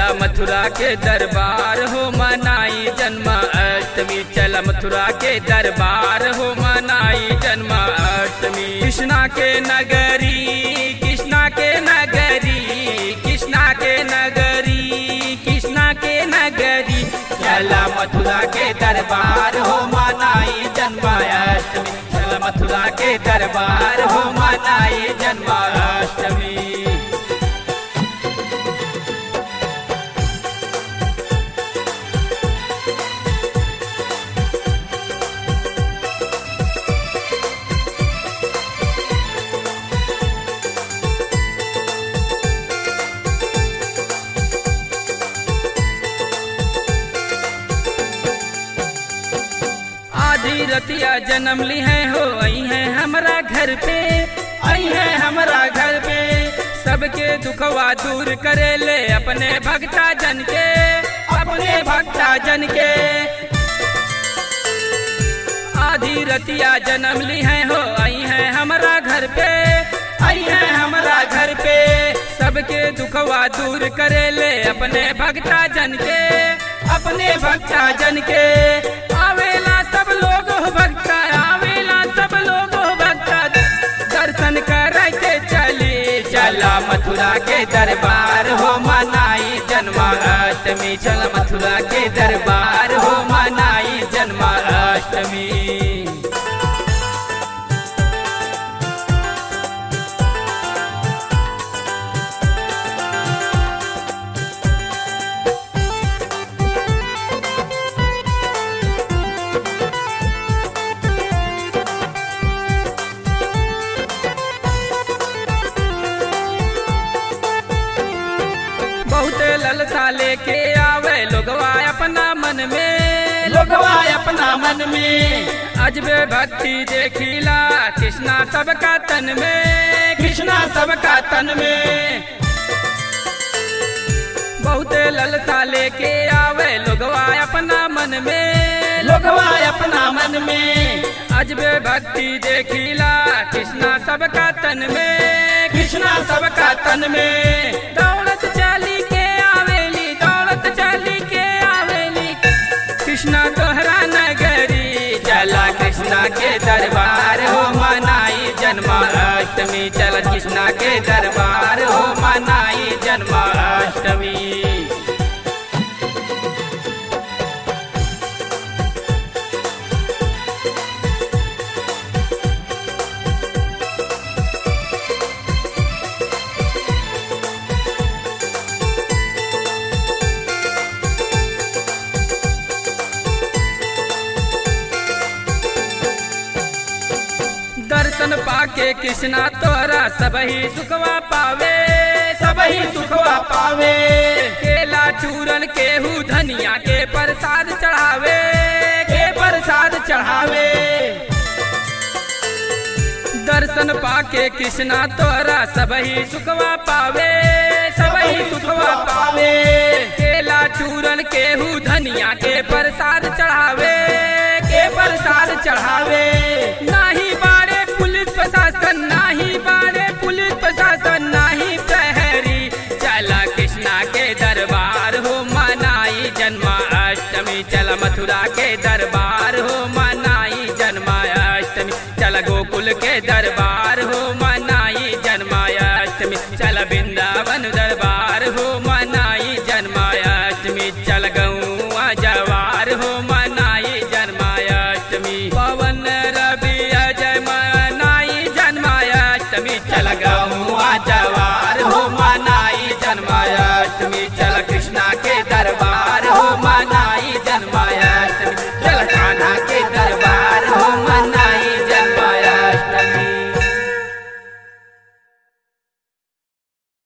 मथुरा के दरबार हो मनाई जन्माष्टमी, चल मथुरा के दरबार हो मनाई जन्माष्टमी। कृष्णा के नगरी, कृष्णा के नगरी, कृष्णा के नगरी, कृष्णा के नगरी, चल मथुरा के दरबार हो मनाई जन्माष्टमी, चल मथुरा के दरबार हो मनाई जन्माष्टमी। आधी रतिया जन्म ली है हो आई है हमारा घर पे, आई है हमारा घर पे, सबके दुखवा दूर करे ले अपने भक्ता जन के, अपने भक्ता जन के। आधी रतिया जन्म ली है हो आई है हमारा घर पे, आई है हमारा घर पे, सबके दुखवा दूर करे ले अपने भक्ता जन के, अपने भक्ता जन के। आवेला सब लोग हो भक्ता, आवेला सब लोग हो भक्ता, दर्शन करके चली चला मथुरा के दरबार हो मनाई जन्माष्टमी, चल मथुरा के दरबार हो मनाई जन्माष्टमी। बहुत ललसा लेके आवे लोगवा अपना मन में, लोगवा अपना मन में, अजबे भक्ति देखिला कृष्णा सबका तन में, कृष्णा सबका तन में। बहुत ललसा लेके आवे लोगवा अपना मन में, लोगवा अपना मन में, अजबे भक्ति देखिला कृष्णा सबका तन में, कृष्णा सबका तन में। दौलत चली के आवेली, दौलत चली के आवेली, कृष्णा तोहरा नगरी, चला कृष्णा के दरबार हो मनाई जन्माष्टमी, चल कृष्णा के दरबार हो मनाई जन्माष्टमी। दर्शन पाके कृष्णा तोरा सबही सुखवा पावे, सबही सुखवा पावे, केला चूरन केहू धनिया के प्रसाद चढ़ावे, के प्रसाद चढ़ावे। दर्शन पाके कृष्णा तोरा सबही सुखवा पावे, सबही सुखवा पावे, केला चूरन केहू धनिया के प्रसाद चढ़ावे, के प्रसाद चढ़ावे। नाही बाड़े पुलिस प्रशासन, नाही बाड़े पुलिस प्रशासन, नाही प्रहरी, चला कृष्णा के दरबार हो मनाई जन्माष्टमी, चल मथुरा के दरबार हो मनाई जन्माष्टमी, चल गोकुल के दरबार हो मनाई जन्माष्टमी, चल वृंदावन दरबार हो मनाई जन्माष्टमी, चल गौआ जवार हो मनाई जन्माष्टमी, पवन रवि अजय मनाई जन्माष्टमी, चल गौआ जवार हो मनाई जन्माष्टमी, चल